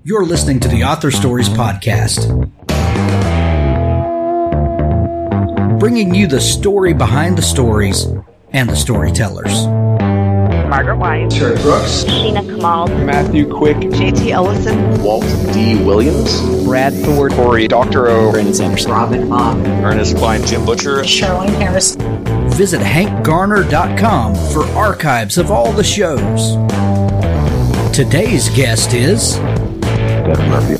You're listening to the Author Stories Podcast, bringing you the story behind the stories and the storytellers. Margaret White, Terry Brooks, Sheena Kamal, Matthew Quick, J.T. Ellison, Walt D. Williams, Brad Thor, Corey Doctorow, Brandon Sanderson, Robin Mom, Ernest Klein, Jim Butcher, Sherwin Harris. Visit hankgarner.com for archives of all the shows. Today's guest is Devin Murphy.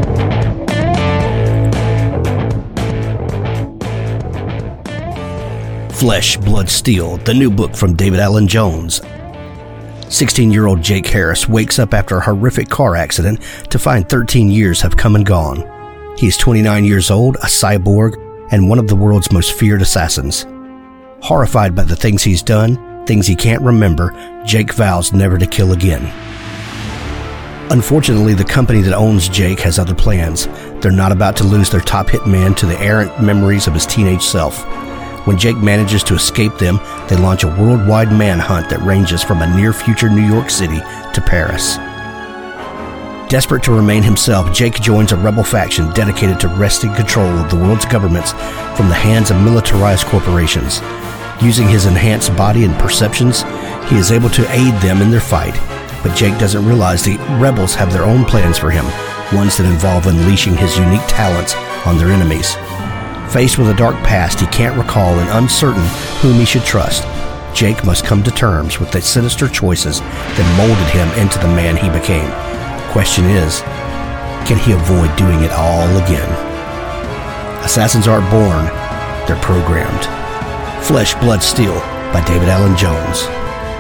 Flesh, Blood, Steel, the new book from David Allen Jones. 16-year-old Jake Harris wakes up after a horrific car accident to find 13 years have come and gone. He's 29 years old, a cyborg, and one of the world's most feared assassins. Horrified by the things he's done, things he can't remember, Jake vows never to kill again. Unfortunately, the company that owns Jake has other plans. They're not about to lose their top hitman to the errant memories of his teenage self. When Jake manages to escape them, they launch a worldwide manhunt that ranges from a near-future New York City to Paris. Desperate to remain himself, Jake joins a rebel faction dedicated to wresting control of the world's governments from the hands of militarized corporations. Using his enhanced body and perceptions, he is able to aid them in their fight. But Jake doesn't realize the rebels have their own plans for him, ones that involve unleashing his unique talents on their enemies. Faced with a dark past he can't recall and uncertain whom he should trust, Jake must come to terms with the sinister choices that molded him into the man he became. Question is, can he avoid doing it all again? Assassins aren't born, they're programmed. Flesh, Blood, Steel by David Allen Jones.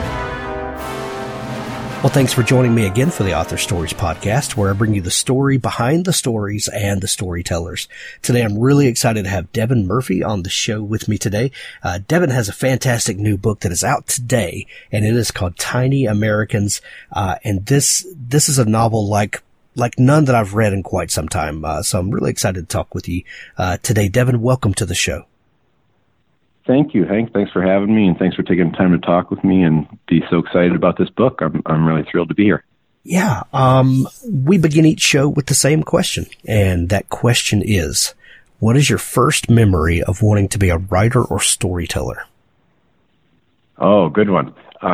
Well, thanks for joining me again for the Author Stories Podcast, where I bring you the story behind the stories and the storytellers. Today, I'm really excited to have Devin Murphy on the show with me today. Devin has a fantastic new book that is out today, and it is called Tiny Americans. And this is a novel like none that I've read in quite some time. So I'm really excited to talk with you today. Devin, welcome to the show. Thank you, Hank. Thanks for having me, and thanks for taking the time to talk with me and be so excited about this book. I'm really thrilled to be here. Yeah. We begin each show with the same question, and that question is, what is your first memory of wanting to be a writer or storyteller? Oh, good one.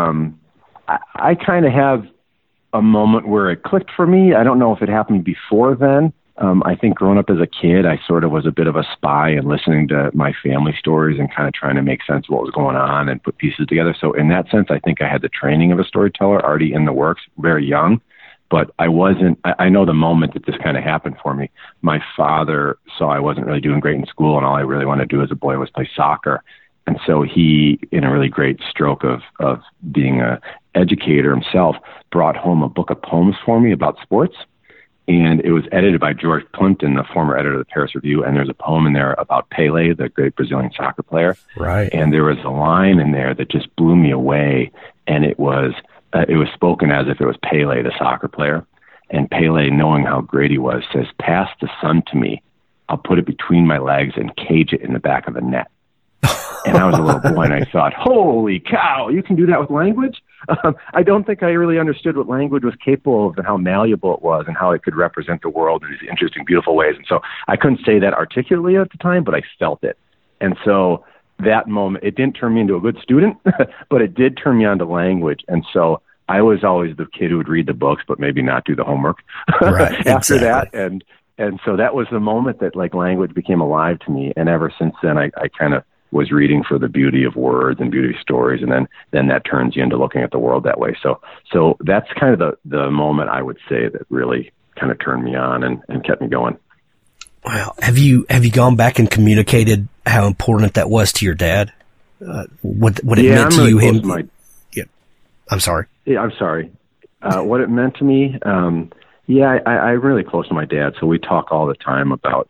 I kind of have a moment where it clicked for me. I don't know if it happened before then. I think growing up as a kid, I sort of was a bit of a spy and listening to my family stories and kind of trying to make sense of what was going on and put pieces together. So in that sense, I think I had the training of a storyteller already in the works, very young, but I know the moment that this kind of happened for me. My father saw I wasn't really doing great in school, and all I really wanted to do as a boy was play soccer. And so he, in a really great stroke of being an educator himself, brought home a book of poems for me about sports. And it was edited by George Plimpton, the former editor of the Paris Review. And there's a poem in there about Pele, the great Brazilian soccer player. Right. And there was a line in there that just blew me away. And it was spoken as if it was Pele, the soccer player. And Pele, knowing how great he was, says, "Pass the sun to me. I'll put it between my legs and cage it in the back of the net." And I was a little boy, and I thought, holy cow, you can do that with language? I don't think I really understood what language was capable of and how malleable it was and how it could represent the world in these interesting, beautiful ways. And so I couldn't say that articulately at the time, but I felt it. And so that moment, it didn't turn me into a good student, but it did turn me on to language. And so I was always the kid who would read the books, but maybe not do the homework Right, after exactly. that. And so that was the moment that language became alive to me. And ever since then, I kind of was reading for the beauty of words and beauty of stories, and then that turns you into looking at the world that way. So that's kind of the moment I would say that really kind of turned me on and kept me going. Wow. Have you gone back and communicated how important that was to your dad? What it meant to you? Yeah. I'm sorry. Yeah, I'm sorry. What it meant to me? I'm really close to my dad, so we talk all the time about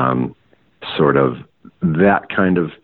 sort of that kind of,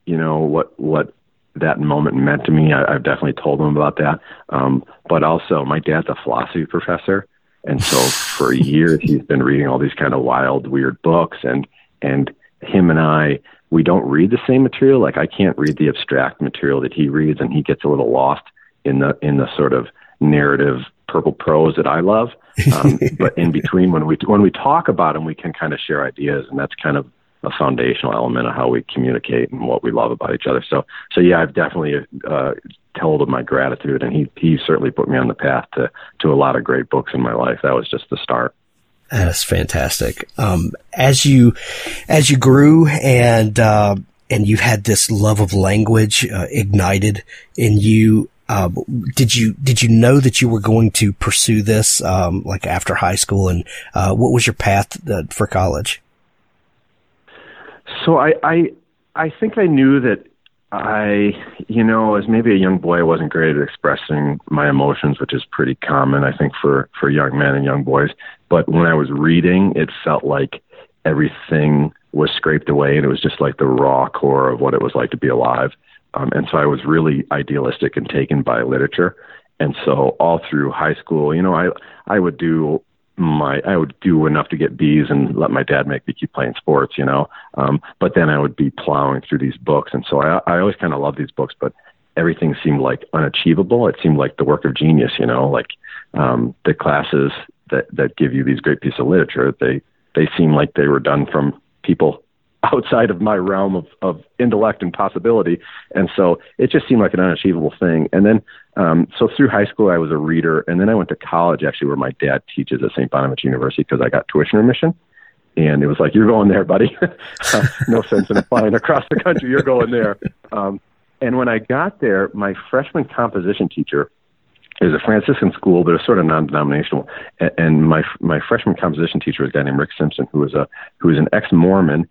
what that moment meant to me. I've definitely told him about that. But also my dad's a philosophy professor. And so for years he's been reading all these kind of wild, weird books, and him and I, we don't read the same material. Like I can't read the abstract material that he reads, and he gets a little lost in the sort of narrative purple prose that I love. But in between, when we talk about them, we can kind of share ideas, and that's kind of a foundational element of how we communicate and what we love about each other. So yeah, I've definitely told him my gratitude, and he certainly put me on the path to a lot of great books in my life. That was just the start. That's fantastic. As you grew and you had this love of language ignited in you, did you know that you were going to pursue this like after high school, and what was your path for college? So I think I knew that as maybe a young boy, I wasn't great at expressing my emotions, which is pretty common, I think, for young men and young boys. But when I was reading, it felt like everything was scraped away, and it was just like the raw core of what it was like to be alive. And so I was really idealistic and taken by literature. And so all through high school, I would do enough to get B's and let my dad make me keep playing sports, but then I would be plowing through these books. And so I always kind of loved these books, but everything seemed like unachievable. It seemed like the work of genius, like the classes that give you these great pieces of literature, they seem like they were done from people outside of my realm of intellect and possibility. And so it just seemed like an unachievable thing. And then, so through high school, I was a reader, and then I went to college, actually, where my dad teaches at St. Bonaventure University, because I got tuition remission. And it was like, you're going there, buddy. No sense in flying across the country. You're going there. And when I got there, my freshman composition teacher, it was a Franciscan school, but it was sort of non-denominational. And my freshman composition teacher was a guy named Rick Simpson, who was an ex-Mormon,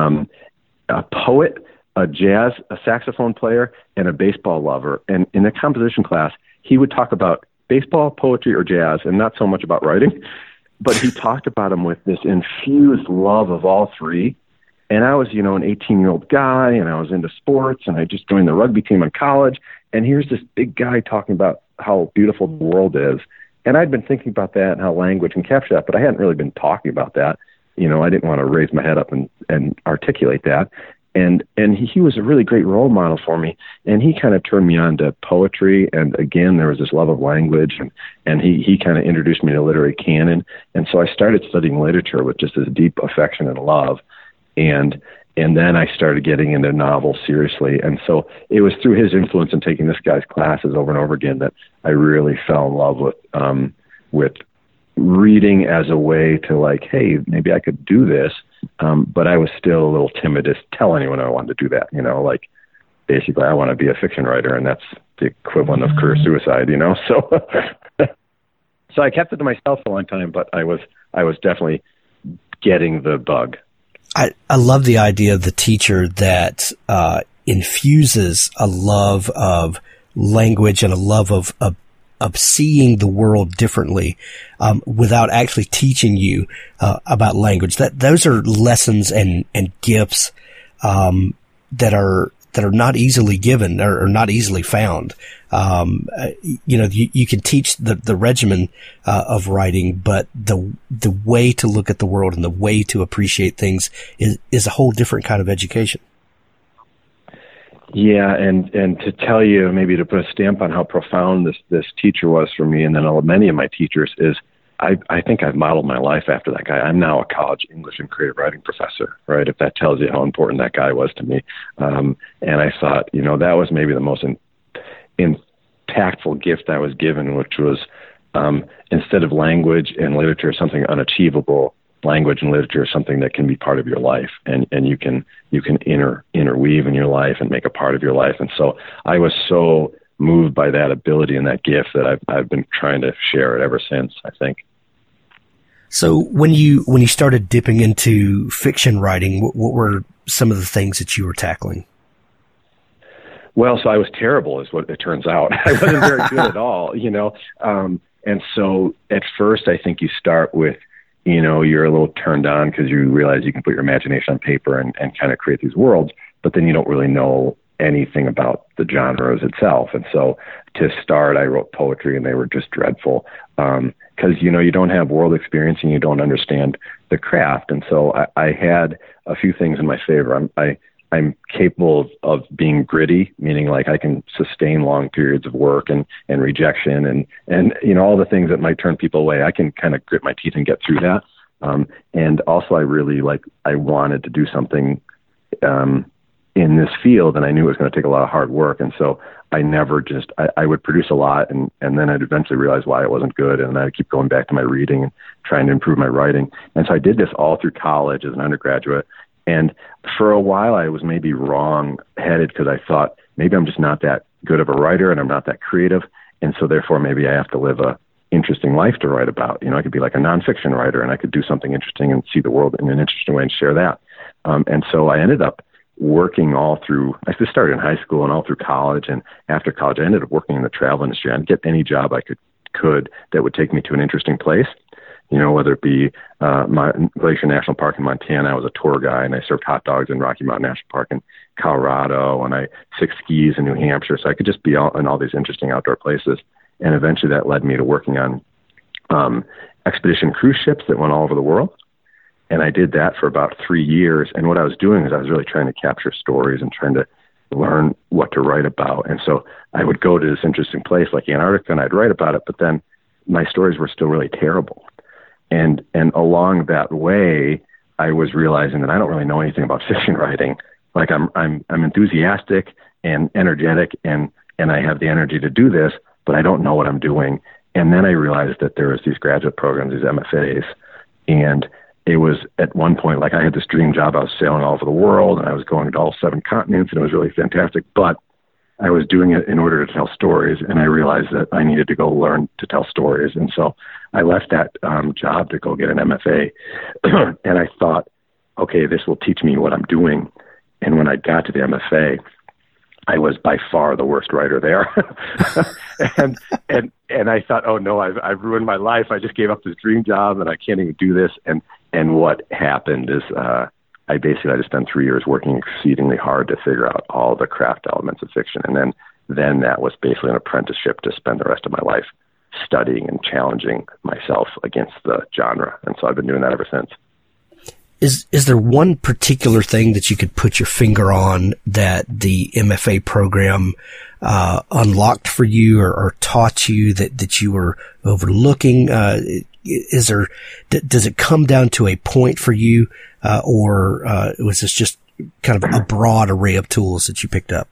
a poet, a saxophone player, and a baseball lover. And in the composition class, he would talk about baseball, poetry, or jazz, and not so much about writing. But he talked about them with this infused love of all three. And I was, an 18-year-old guy, and I was into sports, and I just joined the rugby team in college. And here's this big guy talking about how beautiful the world is. And I'd been thinking about that and how language can capture that, but I hadn't really been talking about that. I didn't want to raise my head up and articulate that. And he was a really great role model for me. And he kind of turned me on to poetry. And again, there was this love of language, and he kind of introduced me to literary canon. And so I started studying literature with just this deep affection and love. And then I started getting into novels seriously. And so it was through his influence and taking this guy's classes over and over again that I really fell in love with reading as a way to like, hey, maybe I could do this. But I was still a little timid to tell anyone I wanted to do that. Like basically I want to be a fiction writer, and that's the equivalent of career suicide, So, so I kept it to myself for a long time, but I was definitely getting the bug. I love the idea of the teacher that infuses a love of language and a love of seeing the world differently without actually teaching you about language. Those are lessons and gifts that are not easily given or not easily found. You can teach the regimen of writing, but the way to look at the world and the way to appreciate things is a whole different kind of education. Yeah, and to tell you, maybe to put a stamp on how profound this teacher was for me, and then many of my teachers, is I think I've modeled my life after that guy. I'm now a college English and creative writing professor, right? If that tells you how important that guy was to me. And I thought, that was maybe the most impactful gift I was given, which was instead of language and literature something unachievable, language and literature is something that can be part of your life, and you can interweave in your life and make a part of your life. And so I was so moved by that ability and that gift that I've been trying to share it ever since, I think. So when you started dipping into fiction writing, what were some of the things that you were tackling? Well, so I was terrible, is what it turns out. I wasn't very good at all, and so at first I think you start with, you're a little turned on because you realize you can put your imagination on paper and kind of create these worlds, but then you don't really know anything about the genres itself. And so to start, I wrote poetry, and they were just dreadful because, you don't have world experience and you don't understand the craft. And so I had a few things in my favor. I I'm capable of being gritty, meaning like I can sustain long periods of work and rejection and all the things that might turn people away. I can kind of grit my teeth and get through that. And also I wanted to do something in this field, and I knew it was going to take a lot of hard work. And so I never I would produce a lot, and then I'd eventually realize why it wasn't good. And I'd keep going back to my reading and trying to improve my writing. And so I did this all through college as an undergraduate. And for a while I was maybe wrong-headed because I thought maybe I'm just not that good of a writer and I'm not that creative. And so therefore maybe I have to live a interesting life to write about. I could be like a nonfiction writer and I could do something interesting and see the world in an interesting way and share that. And so I ended up working I just started in high school and all through college. And after college, I ended up working in the travel industry. I'd get any job I could that would take me to an interesting place. Whether it be Glacier National Park in Montana, I was a tour guide and I served hot dogs in Rocky Mountain National Park in Colorado, and I fixed skis in New Hampshire. So I could just be out in all these interesting outdoor places. And eventually that led me to working on expedition cruise ships that went all over the world. And I did that for about 3 years. And what I was doing is I was really trying to capture stories and trying to learn what to write about. And so I would go to this interesting place like Antarctica and I'd write about it, but then my stories were still really terrible. And along that way, I was realizing that I don't really know anything about fiction writing. Like I'm enthusiastic and energetic and I have the energy to do this, but I don't know what I'm doing. And then I realized that there was these graduate programs, these MFAs, and it was at one point, like I had this dream job. I was sailing all over the world and I was going to all 7 continents and it was really fantastic, but I was doing it in order to tell stories. And I realized that I needed to go learn to tell stories. And so I left that job to go get an MFA. And I thought, okay, this will teach me what I'm doing. And when I got to the MFA, I was by far the worst writer there. and I thought, oh no, I've ruined my life. I just gave up this dream job and I can't even do this. And what happened is, I just spent 3 years working exceedingly hard to figure out all the craft elements of fiction. And then that was basically an apprenticeship to spend the rest of my life studying and challenging myself against the genre. And so I've been doing that ever since. Is there one particular thing that you could put your finger on that the MFA program unlocked for you or taught you that you were overlooking? Does it come down to a point for you, or was this just kind of a broad array of tools that you picked up?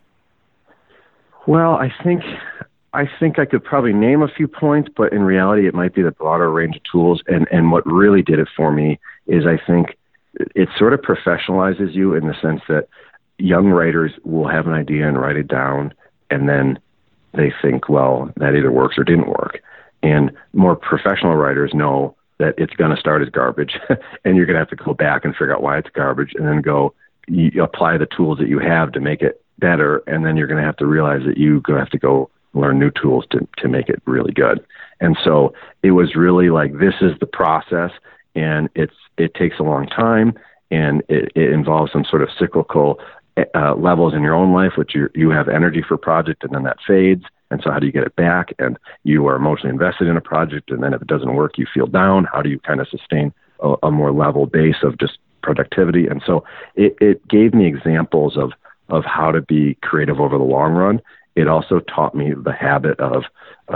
Well, I think I could probably name a few points, but in reality, it might be the broader range of tools. And what really did it for me is I think it sort of professionalizes you in the sense that young writers will have an idea and write it down, and then they think, well, that either works or didn't work. And more professional writers know that it's going to start as garbage, and you're going to have to go back and figure out why it's garbage, and then you apply the tools that you have to make it better, and then you're going to have to realize that you're going to have to go learn new tools to make it really good. And so it was really like, this is the process, and it takes a long time, and it involves some sort of cyclical levels in your own life, which you have energy for a project, and then that fades. And so how do you get it back? And you are emotionally invested in a project, and then if it doesn't work, you feel down. How do you kind of sustain a more level base of just productivity? And so it gave me examples of how to be creative over the long run. It also taught me the habit of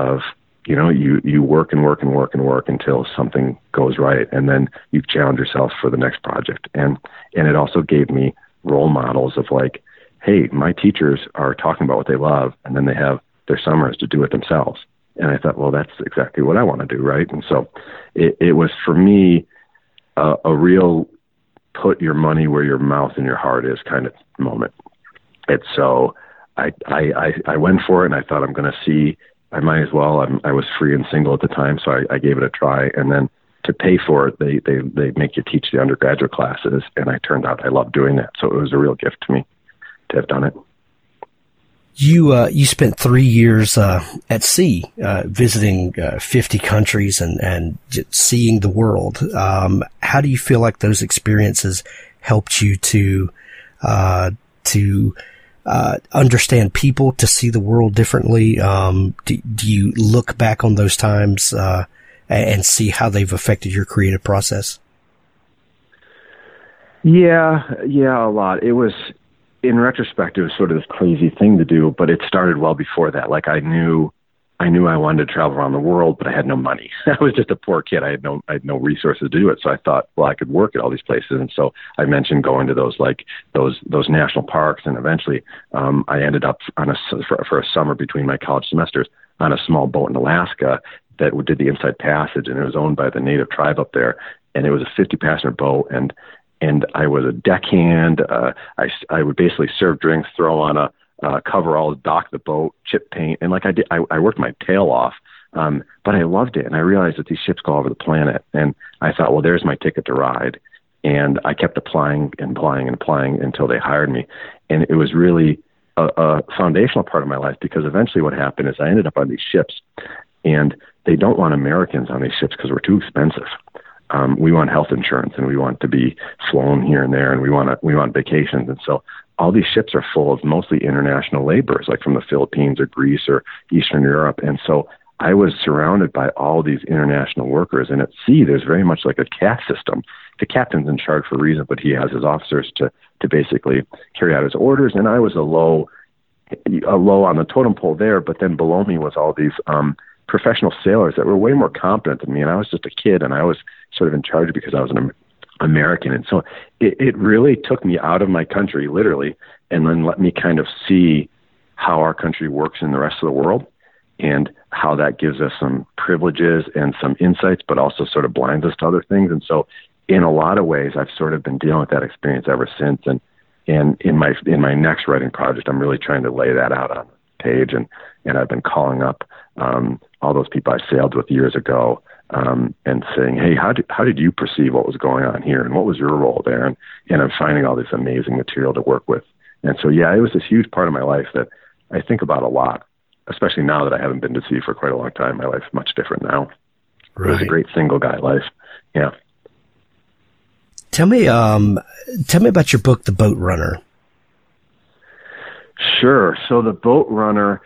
you work and work and work and work until something goes right, and then you challenge yourself for the next project. And it also gave me role models of like, hey, my teachers are talking about what they love, and then they have their summers to do it themselves. And I thought, well, that's exactly what I want to do, right? And so it was, for me, a real put your money where your mouth and your heart is kind of moment. And so I went for it, and I thought, I'm going to see, I might as well. I was free and single at the time, so I gave it a try. And then to pay for it, they make you teach the undergraduate classes, and I turned out I loved doing that. So it was a real gift to me to have done it. You spent 3 years at sea, visiting 50 countries and just seeing the world. How do you feel like those experiences helped you to understand people, to see the world differently? Do you look back on those times and see how they've affected your creative process? Yeah, a lot. It in retrospect, it was sort of this crazy thing to do, but it started well before that. Like I knew I wanted to travel around the world, but I had no money. I was just a poor kid. I had no resources to do it. So I thought, well, I could work at all these places. And so I mentioned going to those national parks. And eventually, I ended up for a summer between my college semesters on a small boat in Alaska that did the Inside Passage, and it was owned by the native tribe up there. And it was a 50-passenger boat, and I was a deckhand. I would basically serve drinks, throw on coveralls, dock the boat, chip paint, and I worked my tail off. But I loved it, and I realized that these ships go all over the planet, and I thought, well, there's my ticket to ride. And I kept applying until they hired me, and it was really a foundational part of my life, because eventually what happened is I ended up on these ships, and they don't want Americans on these ships because we're too expensive. We want health insurance, and we want to be flown here and there, and we want vacations. And so all these ships are full of mostly international laborers, like from the Philippines or Greece or Eastern Europe. And so I was surrounded by all these international workers. And at sea, there's very much like a caste system. The captain's in charge for a reason, but he has his officers to basically carry out his orders. And I was a low on the totem pole there, but then below me was all these professional sailors that were way more competent than me. And I was just a kid, and I was sort of in charge because I was an American. And so it really took me out of my country, literally, and then let me kind of see how our country works in the rest of the world, and how that gives us some privileges and some insights, but also sort of blinds us to other things. And so in a lot of ways, I've sort of been dealing with that experience ever since. And in my next writing project, I'm really trying to lay that out on the page. And I've been calling up all those people I sailed with years ago, and saying, hey, how did you perceive what was going on here, and what was your role there? And I'm finding all this amazing material to work with. And so, yeah, it was this huge part of my life that I think about a lot, especially now that I haven't been to sea for quite a long time. My life's much different now. Right. It was a great single guy life. Yeah. Tell me about your book, The Boat Runner. Sure. So The Boat Runner,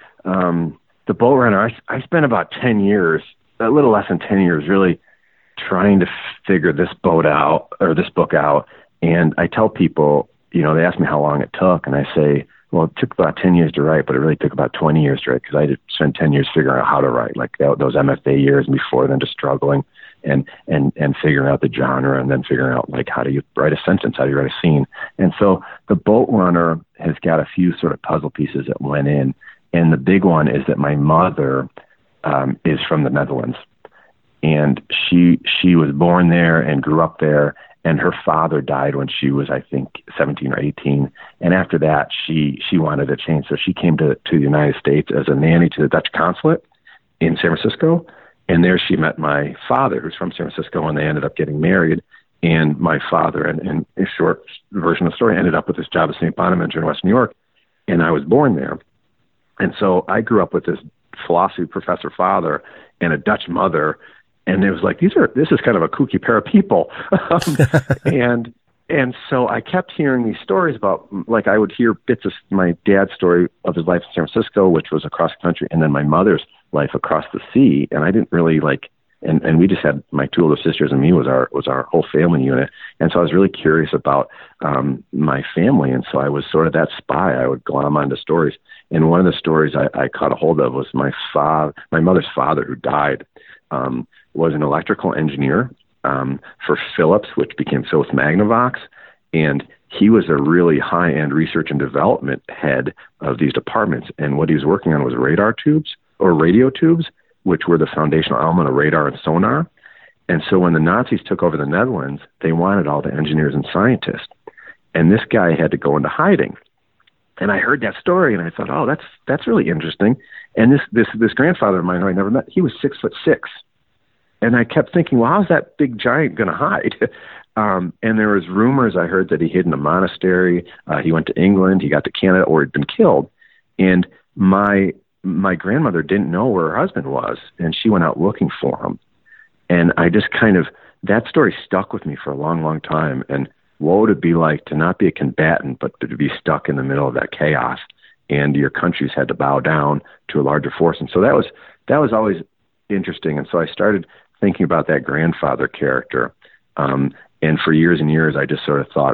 I spent about 10 years, a little less than 10 years, really trying to figure this book out. And I tell people, they ask me how long it took, and I say, well, it took about 10 years to write, but it really took about 20 years to write, because I had spent 10 years figuring out how to write, like those MFA years, and before then just struggling and figuring out the genre, and then figuring out, like, how do you write a sentence? How do you write a scene? And so The Boat Runner has got a few sort of puzzle pieces that went in. And the big one is that my mother is from the Netherlands, and she was born there and grew up there, and her father died when she was, I think, 17 or 18. And after that, she wanted to change. So she came to the United States as a nanny to the Dutch consulate in San Francisco. And there she met my father, who's from San Francisco, and they ended up getting married. And my father, and a short version of the story, ended up with this job at St. Bonaventure in West New York. And I was born there. And so I grew up with this philosophy professor father and a Dutch mother, and it was like, this is kind of a kooky pair of people. And so I kept hearing these stories about, like, I would hear bits of my dad's story of his life in San Francisco, which was across the country, and then my mother's life across the sea. And I didn't really and we just had my two older sisters, and me was our whole family unit. And so I was really curious about my family. And so I was sort of that spy. I would glom onto stories. And one of the stories I caught a hold of was my mother's father, who died, was an electrical engineer for Philips, which became Philips Magnavox. And he was a really high-end research and development head of these departments. And what he was working on was radar tubes, or radio tubes, which were the foundational element of radar and sonar. And so when the Nazis took over the Netherlands, they wanted all the engineers and scientists. And this guy had to go into hiding. And I heard that story, and I thought, oh, that's really interesting. And this grandfather of mine who I never met, he was 6'6". And I kept thinking, well, how's that big giant going to hide? And there was rumors I heard that he hid in a monastery. He went to England, he got to Canada, or he'd been killed. And my grandmother didn't know where her husband was, and she went out looking for him. And I just that story stuck with me for a long, long time. And what would it be like to not be a combatant, but to be stuck in the middle of that chaos, and your countries had to bow down to a larger force? And so that was always interesting. And so I started thinking about that grandfather character. And for years and years, I just sort of thought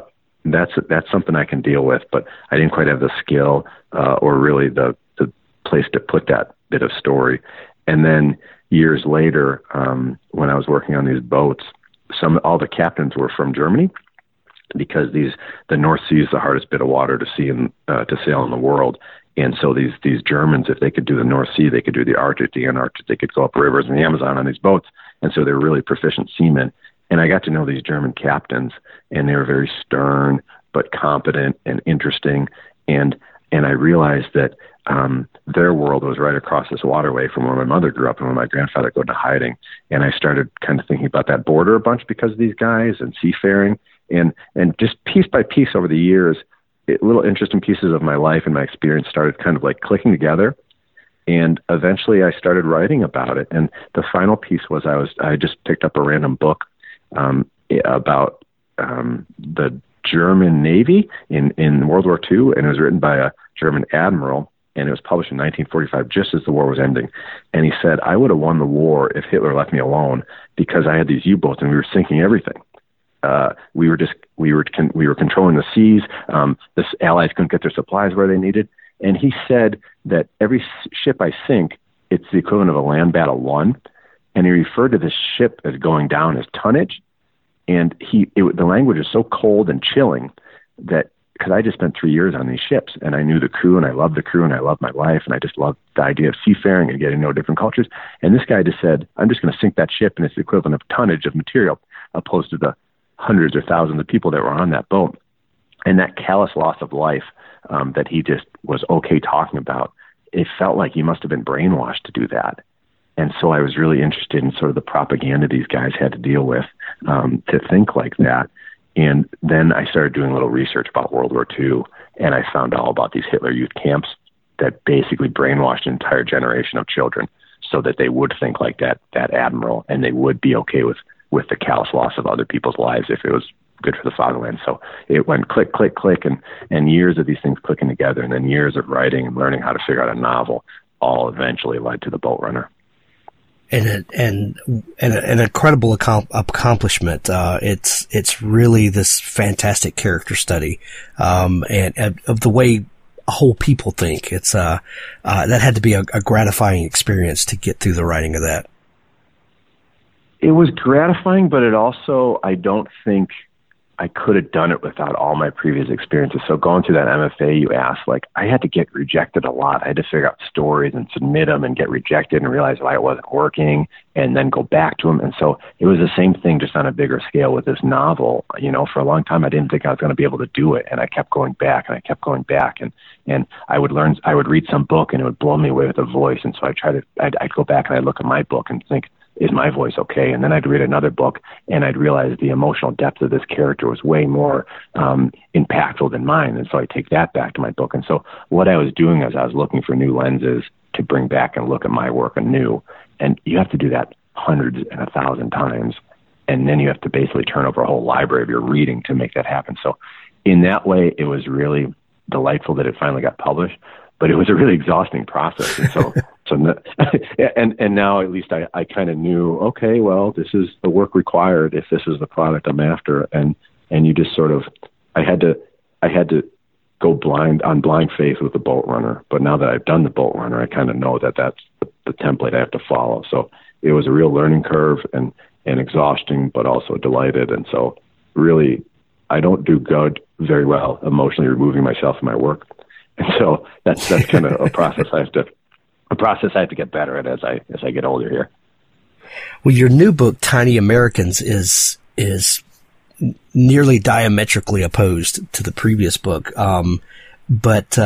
that's something I can deal with, but I didn't quite have the skill or really the place to put that bit of story. And then years later, when I was working on these boats, all the captains were from Germany, because the North Sea is the hardest bit of water to see to sail in the world. And so these Germans, if they could do the North Sea, they could do the Arctic, the Antarctic, they could go up rivers and the Amazon on these boats. And so they're really proficient seamen. And I got to know these German captains, and they were very stern but competent and interesting. And I realized that their world was right across this waterway from where my mother grew up and where my grandfather go into hiding. And I started kind of thinking about that border a bunch because of these guys and seafaring. And just piece by piece over the years, little interesting pieces of my life and my experience started kind of like clicking together. And eventually I started writing about it. And the final piece was I just picked up a random book about the German Navy in World War II, and it was written by a German admiral, and it was published in 1945, just as the war was ending. And he said, I would have won the war if Hitler left me alone, because I had these U-boats and we were sinking everything. We were controlling the seas. The Allies couldn't get their supplies where they needed. And he said that every ship I sink, it's the equivalent of a land battle won. And he referred to this ship as going down as tonnage. And the language is so cold and chilling that, because I just spent 3 years on these ships, and I knew the crew, and I loved the crew, and I loved my life, and I just loved the idea of seafaring and getting to know different cultures. And this guy just said, I'm just going to sink that ship, and it's the equivalent of tonnage of material, opposed to the hundreds or thousands of people that were on that boat. And that callous loss of life that he just was okay talking about, it felt like he must have been brainwashed to do that. And so I was really interested in sort of the propaganda these guys had to deal with to think like that. And then I started doing a little research about World War II, and I found all about these Hitler youth camps that basically brainwashed an entire generation of children so that they would think like that admiral, and they would be okay with the callous loss of other people's lives if it was good for the fatherland. So it went click, click, click, and years of these things clicking together, and then years of writing and learning how to figure out a novel all eventually led to The Boat Runner. And an incredible accomplishment. It's really this fantastic character study, and of the way whole people think. It's, that had to be a gratifying experience to get through the writing of that. It was gratifying, but it also, I don't think I could have done it without all my previous experiences. So going through that MFA, you asked, like, I had to get rejected a lot. I had to figure out stories and submit them and get rejected and realize why it wasn't working and then go back to them. And so it was the same thing, just on a bigger scale with this novel. You know, for a long time, I didn't think I was going to be able to do it. And I kept going back and I kept going back. And I would read some book and it would blow me away with the voice. And so I'd go back and I'd look at my book and think, is my voice okay? And then I'd read another book and I'd realize the emotional depth of this character was way more impactful than mine. And so I take that back to my book. And so what I was doing is I was looking for new lenses to bring back and look at my work anew. And you have to do that hundreds and 1,000 times. And then you have to basically turn over a whole library of your reading to make that happen. So in that way, it was really delightful that it finally got published, but it was a really exhausting process. And so, and now at least I kind of knew, okay, well, this is the work required if this is the product I'm after. And you just sort of, I had to go blind faith with The Boat Runner. But now that I've done The Boat Runner, I kind of know that that's the template I have to follow. So it was a real learning curve and exhausting, but also delighted. And so really, I don't do good very well emotionally removing myself from my work. And so that's kind of a process I have to get better at as I get older here. Well, your new book, Tiny Americans, is nearly diametrically opposed to the previous book, but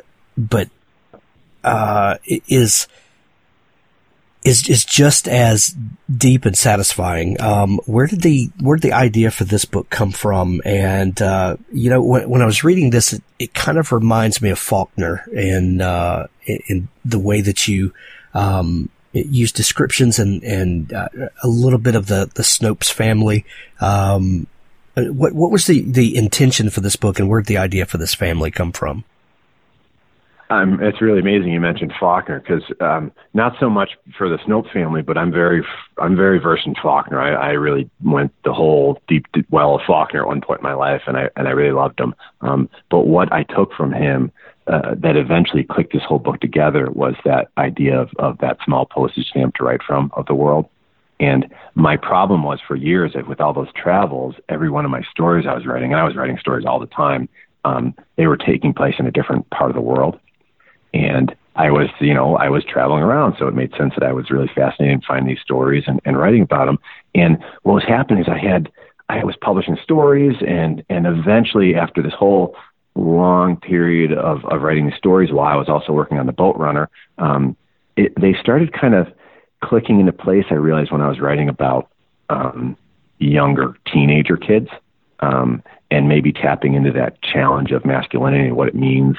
is just as deep and satisfying. Where did the idea for this book come from? And when I was reading this, it kind of reminds me of Faulkner in the way that you use descriptions and a little bit of the Snopes family. What was the intention for this book, and where did the idea for this family come from? It's really amazing you mentioned Faulkner, because not so much for the Snope family, but I'm very versed in Faulkner. I really went the whole deep well of Faulkner at one point in my life, and I really loved him. But what I took from him that eventually clicked this whole book together was that idea of that small postage stamp to write from of the world. And my problem was, for years, that with all those travels, every one of my stories I was writing, and I was writing stories all the time, they were taking place in a different part of the world. And I was traveling around, so it made sense that I was really fascinated in finding these stories and writing about them. And what was happening is I was publishing stories, and eventually, after this whole long period of writing these stories while I was also working on The Boat Runner, they started kind of clicking into place. I realized when I was writing about younger teenager kids, and maybe tapping into that challenge of masculinity and what it means,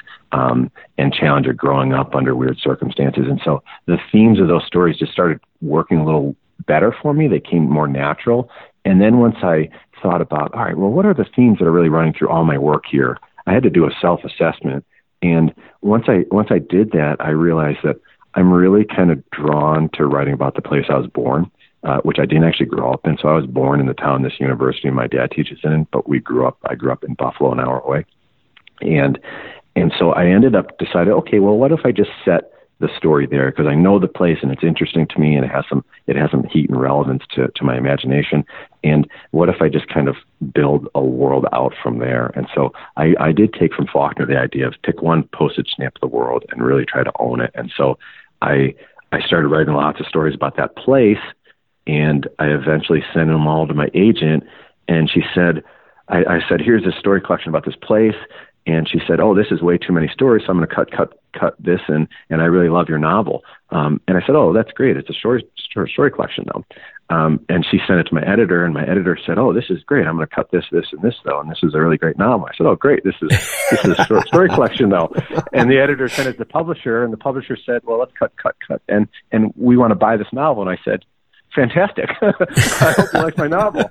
and challenge of growing up under weird circumstances. And so the themes of those stories just started working a little better for me. They came more natural. And then once I thought about, all right, well, what are the themes that are really running through all my work here? I had to do a self-assessment. And once I did that, I realized that I'm really kind of drawn to writing about the place I was born, which I didn't actually grow up in. So I was born in the town this university my dad teaches in, but I grew up in Buffalo, an hour away. And so I ended up deciding, okay, well, what if I just set the story there? Because I know the place and it's interesting to me, and it has some heat and relevance to my imagination. And what if I just kind of build a world out from there? And so I did take from Faulkner the idea of pick one postage stamp of the world and really try to own it. And so I started writing lots of stories about that place, and I eventually sent them all to my agent, and she said, I said, here's a story collection about this place. And she said, oh, this is way too many stories, so I'm going to cut this, and I really love your novel. And I said, oh, that's great. It's a short story collection, though. And she sent it to my editor, and my editor said, oh, this is great. I'm going to cut this, and this, though, and this is a really great novel. I said, oh, great. This is a short story collection, though. And the editor sent it to the publisher, and the publisher said, well, let's cut. And we want to buy this novel. And I said, fantastic. I hope you like my novel.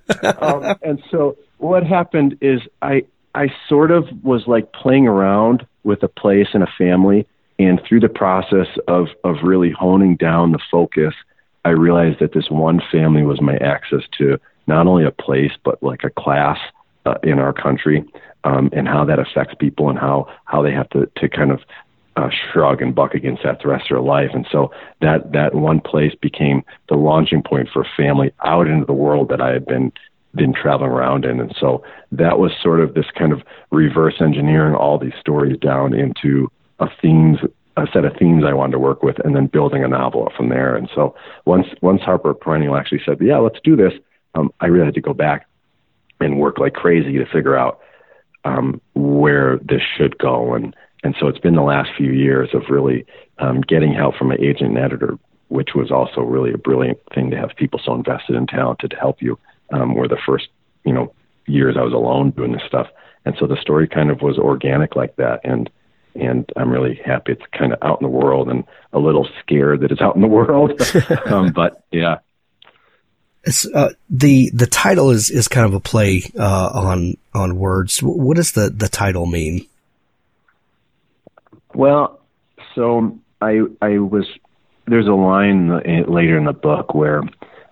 And so what happened is I sort of was like playing around with a place and a family, and through the process of really honing down the focus, I realized that this one family was my access to not only a place, but like a class in our country, and how that affects people, and how they have to kind of shrug and buck against that the rest of their life. And so that one place became the launching point for a family out into the world that I had been traveling around in. And so that was sort of this kind of reverse engineering all these stories down into a set of themes I wanted to work with, and then building a novel up from there. And so once Harper Perennial actually said, yeah, let's do this, I really had to go back and work like crazy to figure out where this should go. And so it's been the last few years of really getting help from my agent and editor, which was also really a brilliant thing to have people so invested and talented to help you. Were the first, years I was alone doing this stuff. And so the story kind of was organic like that. And I'm really happy it's kind of out in the world, and a little scared that it's out in the world. But yeah. It's, the title is kind of a play, on words. What does the title mean? Well, so there's a line later in the book where,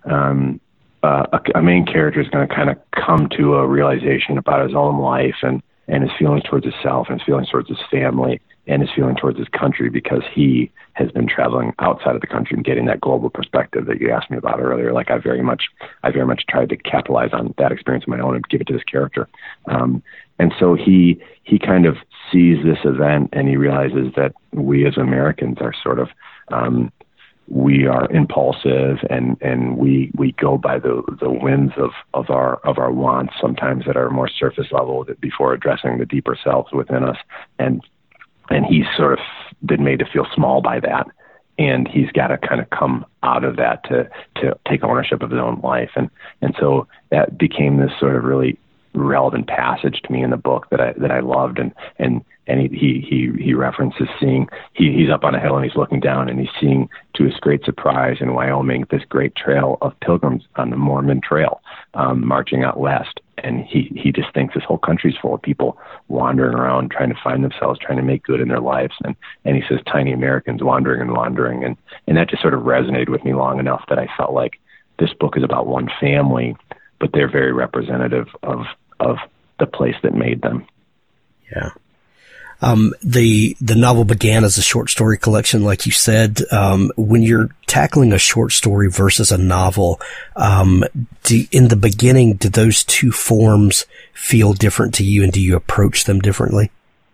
a main character is going to kind of come to a realization about his own life and his feelings towards himself, and his feelings towards his family, and his feeling towards his country, because he has been traveling outside of the country and getting that global perspective that you asked me about earlier. Like I very much tried to capitalize on that experience of my own and give it to this character. And so he kind of sees this event, and he realizes that we as Americans are sort of, we are impulsive, and we go by the whims of our wants sometimes that are more surface level before addressing the deeper selves within us. And he's sort of been made to feel small by that. And he's got to kind of come out of that to take ownership of his own life. And so that became this sort of really relevant passage to me in the book that I loved. And he references seeing, he's up on a hill and he's looking down, and he's seeing, to his great surprise, in Wyoming, this great trail of pilgrims on the Mormon Trail, marching out west. and he just thinks this whole country's full of people wandering around trying to find themselves, trying to make good in their lives. And he says tiny Americans wandering. And that just sort of resonated with me long enough that I felt like this book is about one family, but they're very representative of the place that made them. Yeah. The novel began as a short story collection, like you said. When you're tackling a short story versus a novel, in the beginning, do those two forms feel different to you, and do you approach them differently?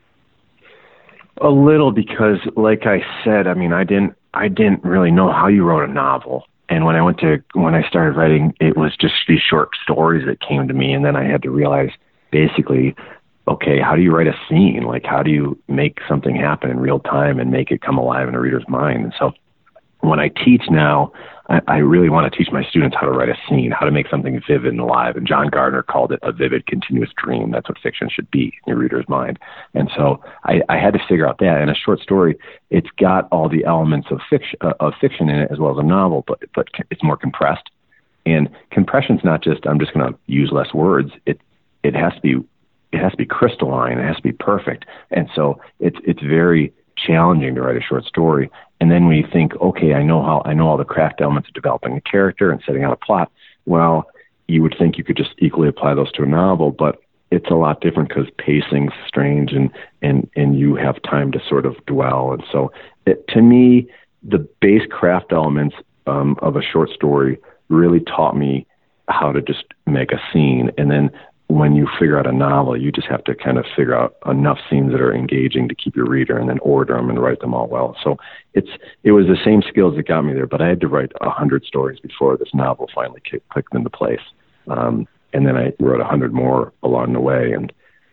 A little, because like I said, I mean, I didn't really know how you wrote a novel. And when I started writing, it was just these short stories that came to me. And then I had to realize basically, okay, how do you write a scene? Like, how do you make something happen in real time and make it come alive in a reader's mind? And so when I teach now, I really want to teach my students how to write a scene, how to make something vivid and alive. And John Gardner called it a vivid, continuous dream. That's what fiction should be in your reader's mind. And so I had to figure out that. In a short story, it's got all the elements of fiction in it as well as a novel, but it's more compressed. And compression's not just, I'm just going to use less words. It has to be crystalline. It has to be perfect. And so it's very challenging to write a short story. And then when you think, okay, I know all the craft elements of developing a character and setting out a plot, well, you would think you could just equally apply those to a novel, but it's a lot different because pacing's strange and you have time to sort of dwell. And so to me, the base craft elements of a short story really taught me how to just make a scene. And then when you figure out a novel, you just have to kind of figure out enough scenes that are engaging to keep your reader, and then order them and write them all well. So it was the same skills that got me there, but I had to write 100 stories before this novel finally clicked into place. And then I wrote 100 more along the way. And,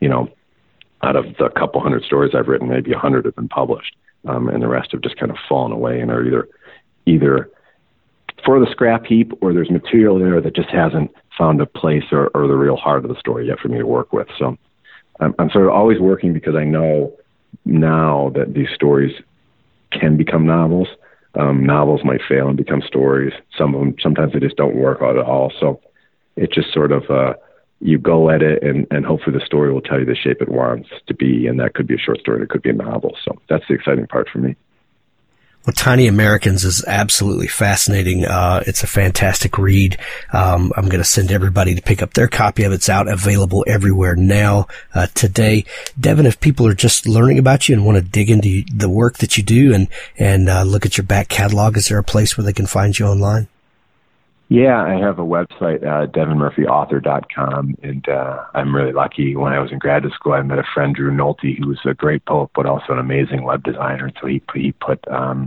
out of the couple hundred stories I've written, maybe 100 have been published. And the rest have just kind of fallen away and are either for the scrap heap, or there's material there that just hasn't found a place or the real heart of the story yet for me to work with. So I'm sort of always working, because I know now that these stories can become novels. Novels might fail and become stories. Some of them, sometimes they just don't work out at all. So it's just sort of, you go at it and hopefully the story will tell you the shape it wants to be. And that could be a short story. It could be a novel. So that's the exciting part for me. Well, Tiny Americans is absolutely fascinating. It's a fantastic read. I'm going to send everybody to pick up their copy of it. It's out, available everywhere now, today. Devin, if people are just learning about you and want to dig into the work that you do and look at your back catalog, is there a place where they can find you online? Yeah, I have a website, devinmurphyauthor.com, and I'm really lucky. When I was in graduate school, I met a friend, Drew Nolte, who was a great poet, but also an amazing web designer. So he put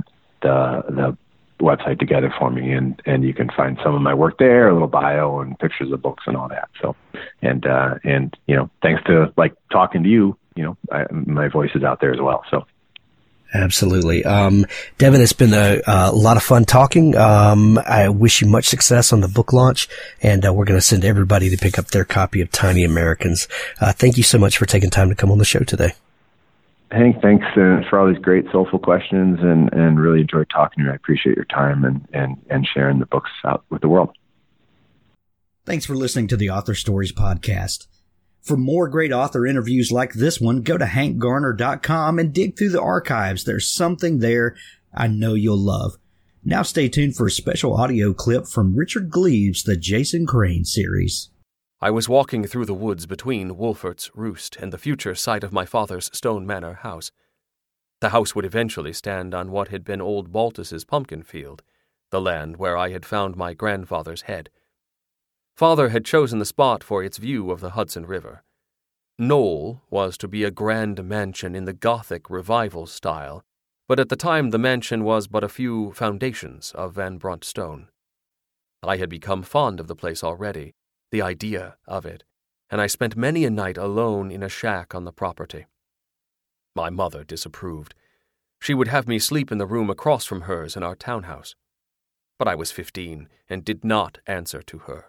the website together for me, and you can find some of my work there, a little bio and pictures of books and all that. So, and thanks to talking to you, my voice is out there as well. So. Absolutely. Devin, it's been a lot of fun talking. I wish you much success on the book launch, and we're going to send everybody to pick up their copy of Tiny Americans. Thank you so much for taking time to come on the show today. Hank, thanks for all these great soulful questions, and really enjoyed talking to you. I appreciate your time and sharing the books out with the world. Thanks for listening to the Author Stories podcast. For more great author interviews like this one, go to hankgarner.com and dig through the archives. There's something there I know you'll love. Now stay tuned for a special audio clip from Richard Gleaves' The Jason Crane series. I was walking through the woods between Wolfert's Roost and the future site of my father's Stone Manor house. The house would eventually stand on what had been old Baltus's pumpkin field, the land where I had found my grandfather's head. Father had chosen the spot for its view of the Hudson River. Knoll was to be a grand mansion in the Gothic Revival style, but at the time the mansion was but a few foundations of Van Brunt stone. I had become fond of the place already, the idea of it, and I spent many a night alone in a shack on the property. My mother disapproved. She would have me sleep in the room across from hers in our townhouse. But I was 15 and did not answer to her.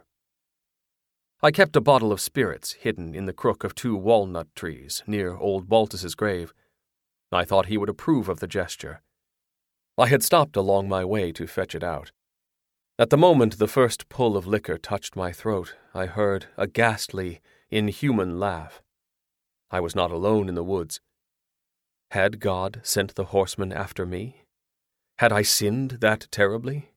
I kept a bottle of spirits hidden in the crook of 2 walnut trees near old Baltus's grave. I thought he would approve of the gesture. I had stopped along my way to fetch it out. At the moment the first pull of liquor touched my throat, I heard a ghastly, inhuman laugh. I was not alone in the woods. Had God sent the horseman after me? Had I sinned that terribly?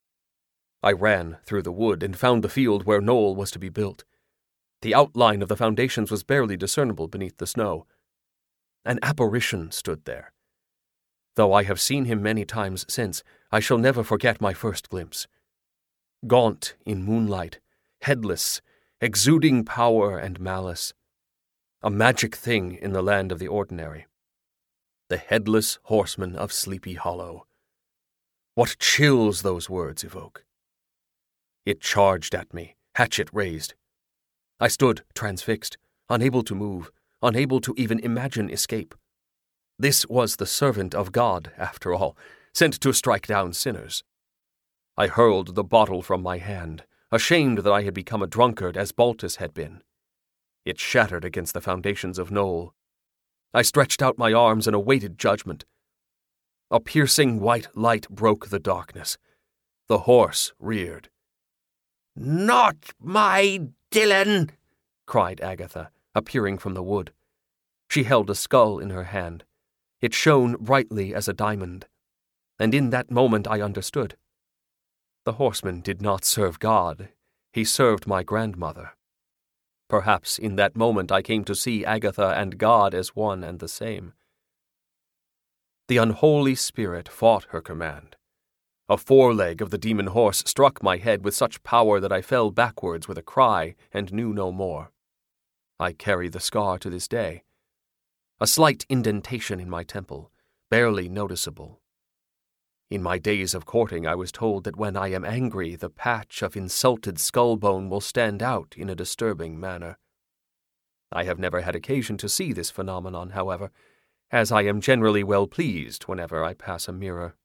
I ran through the wood and found the field where Noel was to be built. The outline of the foundations was barely discernible beneath the snow. An apparition stood there. Though I have seen him many times since, I shall never forget my first glimpse. Gaunt in moonlight, headless, exuding power and malice. A magic thing in the land of the ordinary. The headless horseman of Sleepy Hollow. What chills those words evoke! It charged at me, hatchet raised. I stood transfixed, unable to move, unable to even imagine escape. This was the servant of God, after all, sent to strike down sinners. I hurled the bottle from my hand, ashamed that I had become a drunkard as Baltus had been. It shattered against the foundations of Noel. I stretched out my arms and awaited judgment. A piercing white light broke the darkness. The horse reared. "Not my Dylan!" cried Agatha, appearing from the wood. She held a skull in her hand. It shone brightly as a diamond. And in that moment I understood. The horseman did not serve God. He served my grandmother. Perhaps in that moment I came to see Agatha and God as one and the same. The unholy spirit fought her command. A foreleg of the demon horse struck my head with such power that I fell backwards with a cry and knew no more. I carry the scar to this day. A slight indentation in my temple, barely noticeable. In my days of courting I was told that when I am angry the patch of insulted skull bone will stand out in a disturbing manner. I have never had occasion to see this phenomenon, however, as I am generally well pleased whenever I pass a mirror.